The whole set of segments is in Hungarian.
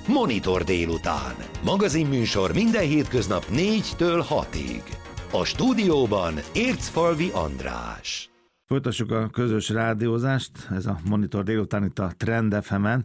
Monitor délután. Magazinműsor minden hétköznap 4-től 6-ig. A stúdióban Ércfalvi András. Folytassuk a közös rádiózást, ez a Monitor délután itt a Trend FM-en.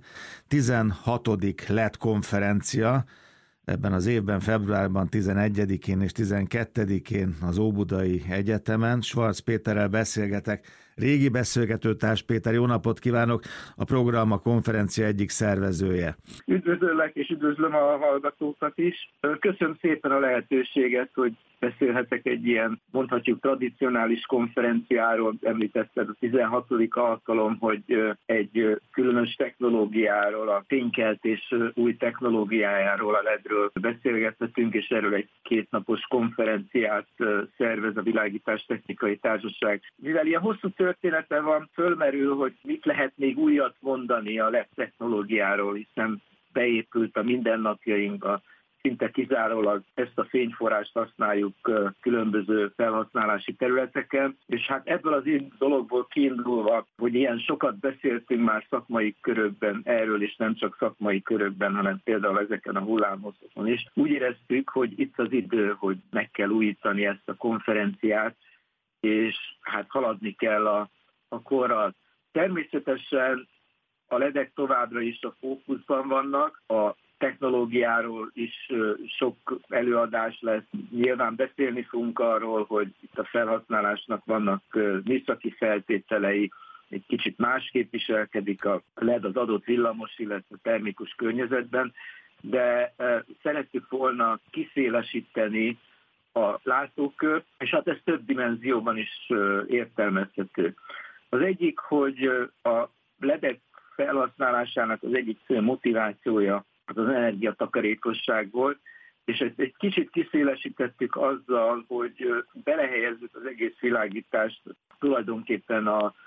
16. LED konferencia, ebben az évben februárban 11-én és 12-én az Óbudai Egyetemen. Schwarz Péterrel beszélgetek, régi beszélgetőtárs. Péter, jó napot kívánok! A program a konferencia egyik szervezője. Üdvözöllek és üdvözlöm a hallgatókat is. Köszönöm szépen a lehetőséget, hogy beszélhetek egy ilyen, mondhatjuk, tradicionális konferenciáról. Említetted a 16. alkalom, hogy egy különös technológiáról, a fénykeltés új technológiájáról, a LED-ről beszélgethetünk, és erről egy 2 napos konferenciát szervez a Világítás Technikai Társaság. Mivel ilyen hosszú története van, fölmerül, hogy mit lehet még újat mondani a LED technológiáról, hiszen beépült a mindennapjainkba. Szinte kizárólag ezt a fényforrást használjuk különböző felhasználási területeken, és hát ebből az dologból kiindulva, hogy ilyen sokat beszéltünk már szakmai körökben erről, és nem csak szakmai körökben, hanem például ezeken a hullámhosszokon is, úgy éreztük, hogy itt az idő, hogy meg kell újítani ezt a konferenciát, és hát haladni kell a korral. Természetesen a ledek továbbra is a fókuszban vannak, a technológiáról is sok előadás lesz. Nyilván beszélni fogunk arról, hogy itt a felhasználásnak vannak műszaki feltételei, egy kicsit másképp viselkedik a LED az adott villamos, illetve termikus környezetben, de szerettük volna kiszélesíteni a látókört, és hát ez több dimenzióban is értelmezhető. Az egyik, hogy a ledek felhasználásának az egyik fő motivációja az energiatakarékosság volt, és ezt egy kicsit kiszélesítettük azzal, hogy belehelyezzük az egész világítást tulajdonképpen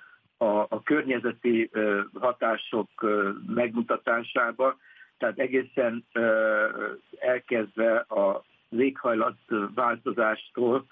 a környezeti hatások megmutatásába, tehát egészen elkezdve a léghajlat változástól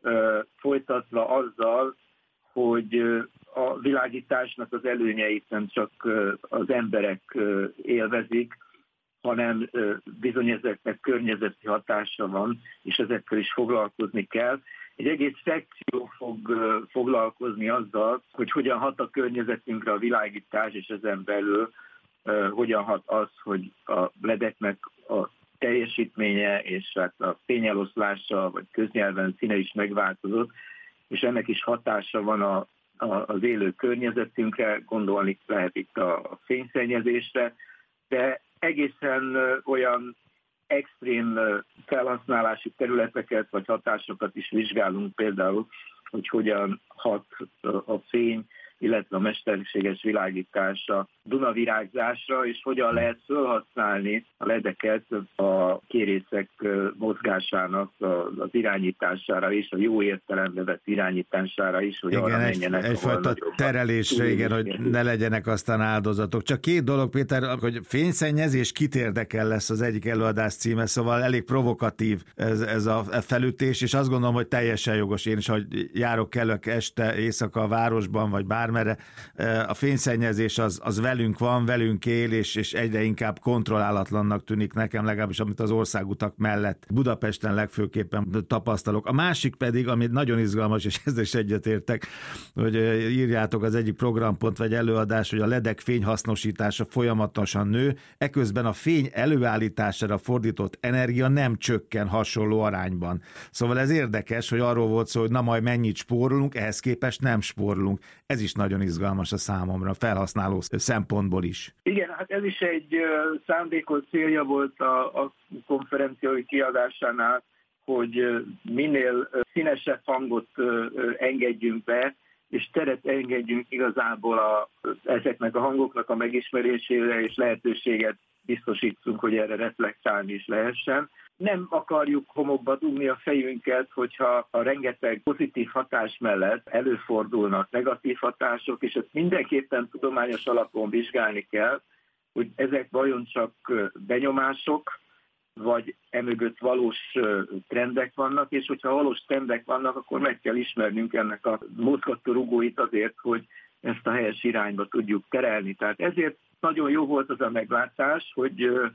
folytatva azzal, hogy a világításnak az előnyeit nem csak az emberek élvezik, hanem bizony ezeknek környezeti hatása van, és ezekkel is foglalkozni kell. Egy egész szekció fog foglalkozni azzal, hogy hogyan hat a környezetünkre a világítás, és ezen belül hogyan hat az, hogy a ledeknek a teljesítménye és hát a fényeloszlása, vagy köznyelven színe is megváltozott, és ennek is hatása van az élő környezetünkre, gondolni lehet itt a fényszennyezésre, de egészen olyan extrém felhasználási területeket vagy hatásokat is vizsgálunk, például, hogy hogyan hat a fény, illetve a mesterséges világítás a dunavirágzásra, és hogyan lehet felhasználni a ledeket a kérészek mozgásának az irányítására és a jó értelembe vett irányítására is, hogy igen, arra menjenek. Egyfajta terelésre, igen, hogy ne legyenek aztán áldozatok. Csak 2 dolog, Péter, hogy fényszennyezés kit érdekel lesz az egyik előadás címe, szóval elég provokatív ez a felütés, és azt gondolom, hogy teljesen jogos. Én is, hogy járok este, éjszaka a városban, vagy bármerre, a fényszennyezés az velünk van, velünk él, és egyre inkább kontrollálatlannak tűnik nekem, legalábbis amit az országutak mellett Budapesten legfőképpen tapasztalok. A másik pedig, ami nagyon izgalmas, és ezzel is egyetértek, hogy írjátok az egyik programpont vagy előadás, hogy a ledek fényhasznosítása folyamatosan nő, eközben a fény előállítására fordított energia nem csökken hasonló arányban. Szóval ez érdekes, hogy arról volt szó, hogy na majd mennyit spórolunk, ehhez képest nem spórolunk. Ez is nagyon izgalmas a számomra, felhasználó szempontból is. Igen, hát ez is egy szándékos célja volt a konferenciai kiadásánál, hogy minél színesebb hangot engedjünk be, és teret engedjünk igazából ezeknek a hangoknak a megismerésére, és lehetőséget biztosítsunk, hogy erre reflektálni is lehessen. Nem akarjuk homokba dugni a fejünket, hogyha a rengeteg pozitív hatás mellett előfordulnak negatív hatások, és ezt mindenképpen tudományos alapon vizsgálni kell, hogy ezek vajon csak benyomások, vagy emögött valós trendek vannak, és hogyha valós trendek vannak, akkor meg kell ismernünk ennek a mozgató rugóit azért, hogy ezt a helyes irányba tudjuk terelni. Tehát ezért nagyon jó volt az a meglátás, hogy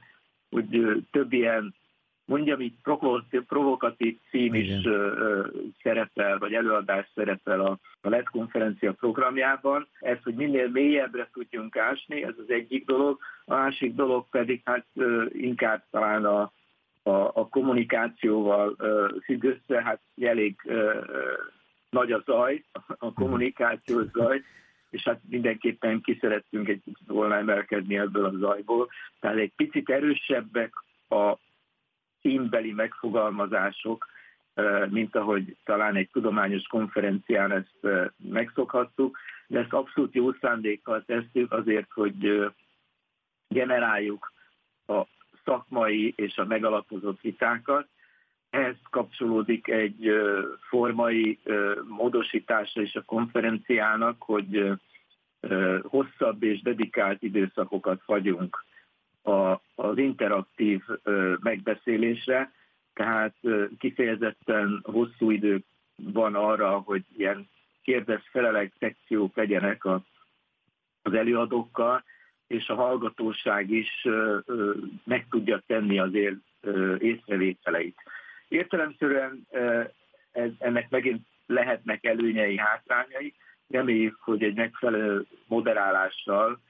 több ilyen, mondjam így, provokatív cím is szerepel, vagy előadás szerepel a LED konferencia programjában. Ez, hogy minél mélyebbre tudjunk ásni, ez az egyik dolog. A másik dolog pedig hát inkább talán a kommunikációval függ össze, hát elég nagy a zaj, a kommunikációs zaj, és hát mindenképpen ki szerettünk egy kicsit volna emelkedni ebből a zajból. Tehát egy picit erősebbek a címbeli megfogalmazások, mint ahogy talán egy tudományos konferencián ezt megszokhattuk, de ezt abszolút jó szándékkal tesszük azért, hogy generáljuk a szakmai és a megalapozott vitákat. Ehhez kapcsolódik egy formai módosítása is a konferenciának, hogy hosszabb és dedikált időszakokat hagyunk az interaktív megbeszélésre, tehát kifejezetten hosszú idő van arra, hogy ilyen kérdez-felelek szekciók legyenek az előadókkal, és a hallgatóság is meg tudja tenni az észrevételeit. Értelemszerűen ennek megint lehetnek előnyei, hátrányai. Reméljük, hogy egy megfelelő moderálással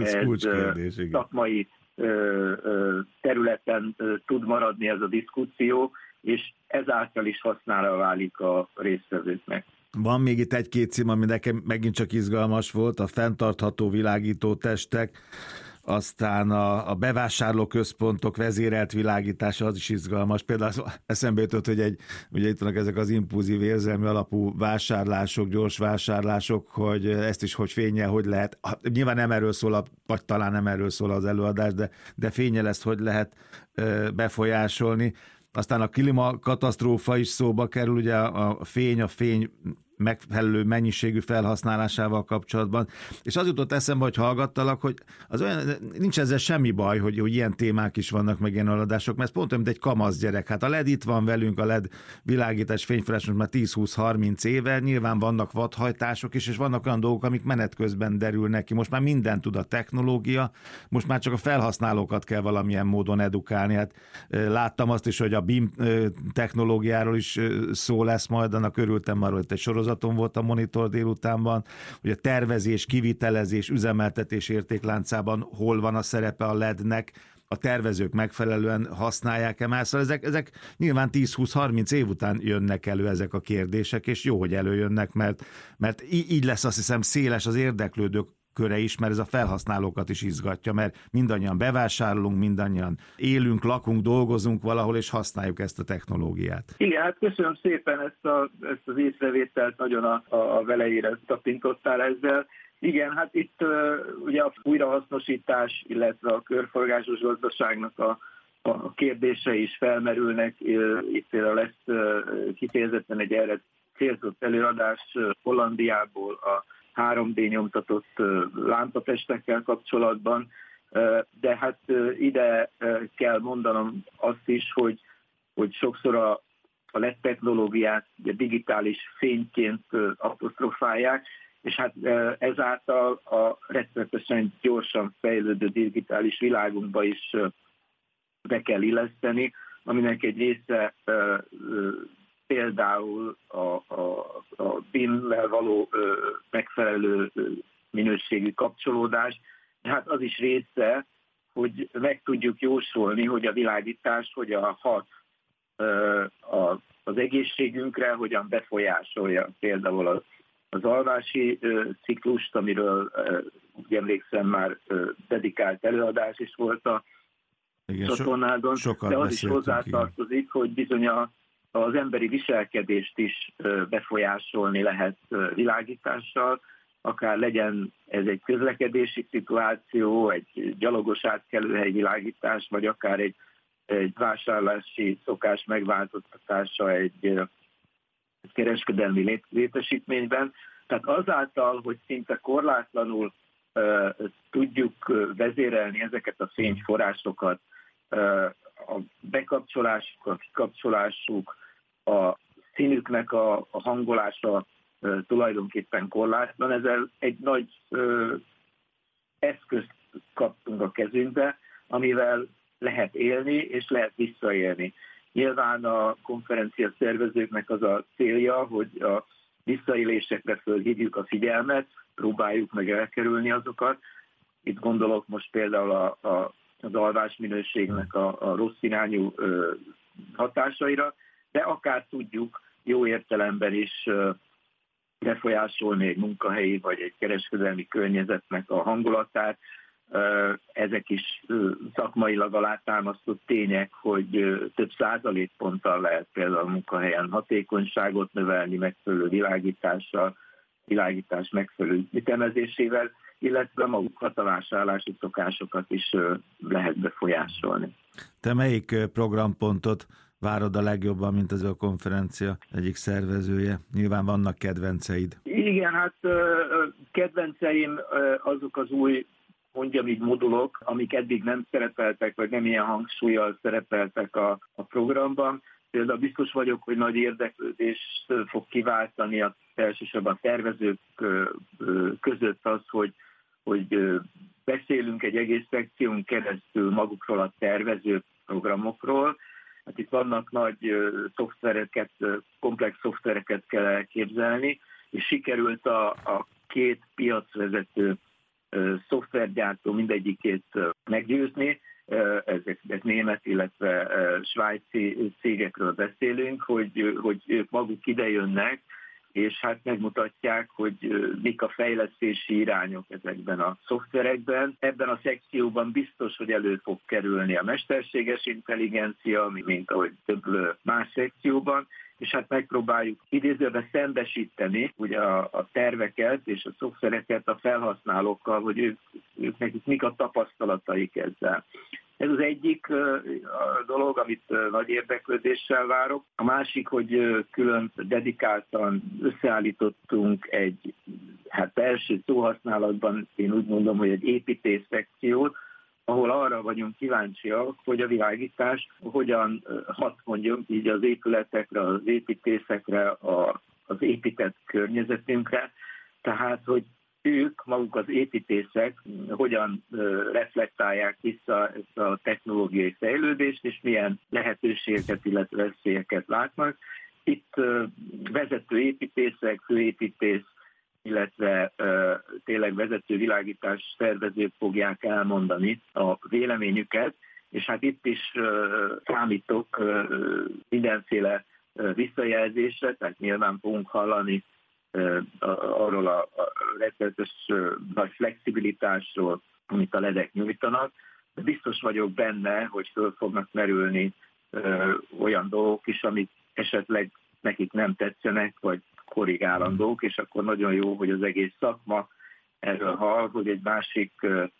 szakmai területen tud maradni ez a diszkuszió, és ezáltal is hasznára válik a résztvevőknek. Van még itt egy-két cím, ami nekem megint csak izgalmas volt, a fenntartható világító testek, aztán a bevásárlóközpontok vezérelt világítása, az is izgalmas. Például eszembe jutott, hogy ugye itt vannak ezek az impulzív érzelmi alapú vásárlások, gyors vásárlások, hogy ezt is hogy fénnyel, hogy lehet. Nyilván nem erről szól, vagy talán nem erről szól az előadás, de fénnyel ezt hogy lehet befolyásolni. Aztán a klímakatasztrófa is szóba kerül, ugye a fény megfelelő mennyiségű felhasználásával kapcsolatban. És az jutott eszembe, hogy hallgattalak, hogy az olyan, nincs ezzel semmi baj, hogy ilyen témák is vannak, meg ilyen aladások, mert ez pont olyan, mint egy kamasz gyerek. Hát a LED itt van velünk, a LED világítás, fényforrás most már 10-20-30 éve, nyilván vannak vadhajtások is, és vannak olyan dolgok, amik menet közben derülnek ki. Most már mindent tud a technológia, most már csak a felhasználókat kell valamilyen módon edukálni. Hát láttam azt is, hogy a BIM technológiáról is szó lesz majd, annak örültem már, hogy egy sorozaton volt a Monitor délutánban, hogy a tervezés, kivitelezés, üzemeltetés értékláncában hol van a szerepe a LED-nek, a tervezők megfelelően használják-e már. Szóval ezek nyilván 10-20-30 év után jönnek elő ezek a kérdések, és jó, hogy előjönnek, mert így lesz, azt hiszem, széles az érdeklődők köre is, mert ez a felhasználókat is izgatja, mert mindannyian bevásárolunk, mindannyian élünk, lakunk, dolgozunk valahol, és használjuk ezt a technológiát. Igen, hát köszönöm szépen ezt az észrevételt, nagyon a velejére tapintottál ezzel. Igen, hát itt ugye a újrahasznosítás, illetve a körforgásos gazdaságnak a kérdései is felmerülnek. Itt lesz kifejezetten egy erre célzott előadás Hollandiából a 3D nyomtatott lámpatestekkel kapcsolatban, de hát ide kell mondanom azt is, hogy sokszor a LED technológiát digitális fényként apostrofálják, és hát ezáltal a rettenetesen gyorsan fejlődő digitális világunkba is be kell illeszteni, aminek egy része például a BIM-mel való megfelelő minőségű kapcsolódás, de hát az is része, hogy meg tudjuk jósolni, hogy a világítás hogyan hat az egészségünkre, hogyan befolyásolja például az alvási ciklust, amiről úgy emlékszem már dedikált előadás is volt a csatornádon, de az is hozzátartozik, hogy bizony az emberi viselkedést is befolyásolni lehet világítással, akár legyen ez egy közlekedési szituáció, egy gyalogos átkelőhely világítás, vagy akár egy vásárlási szokás megváltoztatása egy kereskedelmi létesítményben. Tehát azáltal, hogy szinte korlátlanul tudjuk vezérelni ezeket a fényforrásokat, a bekapcsolásuk, a kikapcsolásuk, a színüknek a hangolása tulajdonképpen korlátlan. Ezzel egy nagy eszközt kaptunk a kezünkbe, amivel lehet élni és lehet visszaélni. Nyilván a konferencia szervezőknek az a célja, hogy a visszaélésekre fölhívjuk a figyelmet, próbáljuk meg elkerülni azokat. Itt gondolok most például az alvásminőségnek a rossz irányú hatásaira, de akár tudjuk jó értelemben is befolyásolni egy munkahelyi vagy egy kereskedelmi környezetnek a hangulatát. Ezek is szakmailag alátámasztott tények, hogy több százalékponttal lehet például a munkahelyen hatékonyságot növelni megfelelő világítással, világítás megfelelő ütemezésével, illetve magukat a vásárlási szokásokat is lehet befolyásolni. Te melyik programpontot várod a legjobban, mint az a konferencia egyik szervezője? Nyilván vannak kedvenceid. Igen, hát kedvenceim azok az új, mondjam így, modulok, amik eddig nem szerepeltek, vagy nem ilyen hangsúllyal szerepeltek a programban. Például biztos vagyok, hogy nagy érdeklődést fog kiváltani elsősorban a tervezők között az, hogy beszélünk egy egész szekción keresztül magukról a tervező programokról. Hát itt vannak nagy szoftvereket, komplex szoftvereket kell elképzelni, és sikerült a két piacvezető szoftvergyártó mindegyikét meggyőzni. Ez német, illetve svájci cégekről beszélünk, hogy ők maguk idejönnek, és hát megmutatják, hogy mik a fejlesztési irányok ezekben a szoftverekben. Ebben a szekcióban biztos, hogy elő fog kerülni a mesterséges intelligencia, mint ahogy több más szekcióban, és hát megpróbáljuk idézőben szembesíteni ugye a terveket és a szoftvereket a felhasználókkal, hogy ők nekik mik a tapasztalataik ezzel. Ez az egyik dolog, amit nagy érdeklődéssel várok. A másik, hogy külön dedikáltan összeállítottunk egy, hát első szóhasználatban én úgy mondom, hogy egy építész szekciót, ahol arra vagyunk kíváncsiak, hogy a világítás hogyan hat, mondjuk így az épületekre, az építészekre, az épített környezetünkre. Tehát, hogy ők, maguk az építészek hogyan reflektálják vissza ezt a technológiai fejlődést, és milyen lehetőségeket, illetve veszélyeket látnak. Itt vezető építészek, főépítész, illetve tényleg vezető világítás szervezők fogják elmondani a véleményüket, és hát itt is számítok mindenféle visszajelzésre, tehát nyilván fogunk hallani arról a rettenetes nagy flexibilitásról, amit a ledek nyújtanak, de biztos vagyok benne, hogy föl fognak merülni olyan dolgok is, amik esetleg nekik nem tetszenek, vagy korrigálandók, és akkor nagyon jó, hogy az egész szakma erről hall, hogy egy másik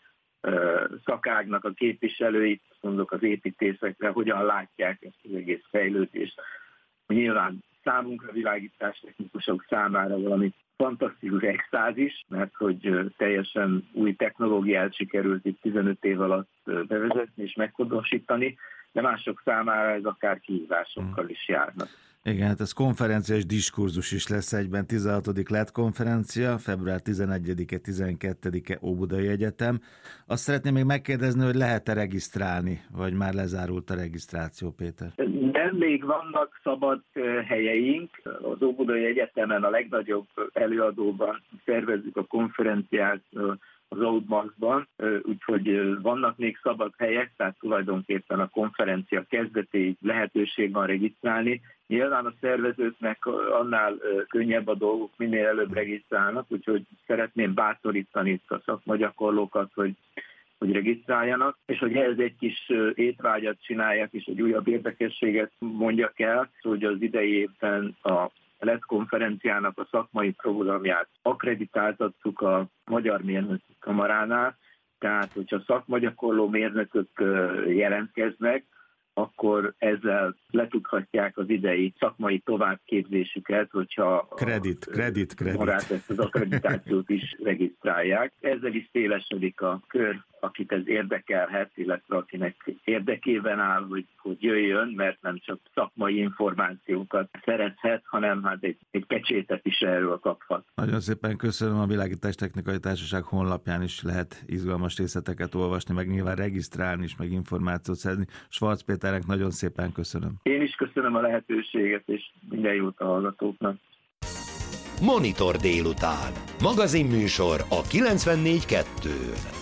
szakágnak a képviselőit, mondok az építészekre, hogyan látják ezt az egész fejlődést. Nyilván számunkra, világítástechnikusok számára valami fantasztikus extázis, mert hogy teljesen új technológiát sikerült itt 15 év alatt bevezetni és meghonosítani, de mások számára ez akár kihívásokkal is járnak. Igen, hát ez konferencia és diskurzus is lesz egyben. 16. LED konferencia, február 11-e, 12-e Óbudai Egyetem. Azt szeretném még megkérdezni, hogy lehet-e regisztrálni, vagy már lezárult a regisztráció, Péter? Nem, még vannak szabad helyeink. Az Óbudai Egyetemen a legnagyobb előadóban szervezzük a konferenciát, az Outmaxban, úgyhogy vannak még szabad helyek, tehát tulajdonképpen a konferencia kezdetéig lehetőség van regisztrálni. Nyilván a szervezőknek annál könnyebb a dolgok, minél előbb regisztrálnak, úgyhogy szeretném bátorítani itt a szakmagyakorlókat, hogy regisztráljanak, és hogy ehhez egy kis étvágyat csináljak, és egy újabb érdekességet mondjak el, hogy az idei évben a LED konferenciának a szakmai programját akkreditáltattuk a Magyar Mérnöki Kamaránál, tehát hogyha szakmagyakorló mérnökök jelentkeznek, akkor ezzel letudhatják az idei szakmai továbbképzésüket, hogyha kredit. Magát ezt az akkreditációt is regisztrálják. Ezzel is szélesedik a kör, akit ez érdekelhet, illetve akinek érdekében áll, hogy jöjjön, mert nem csak szakmai információkat szerezhet, hanem hát egy pecsétet is erről kaphat. Nagyon szépen köszönöm, a Világítástechnikai Társaság honlapján is lehet izgalmas részleteket olvasni, meg nyilván regisztrálni is, meg információt szerzni. Schwarz Péternek nagyon szépen köszönöm. Én is köszönöm a lehetőséget, és minden jót a hallgatóknak. Monitor délután. Magazinműsor a 94.2-n.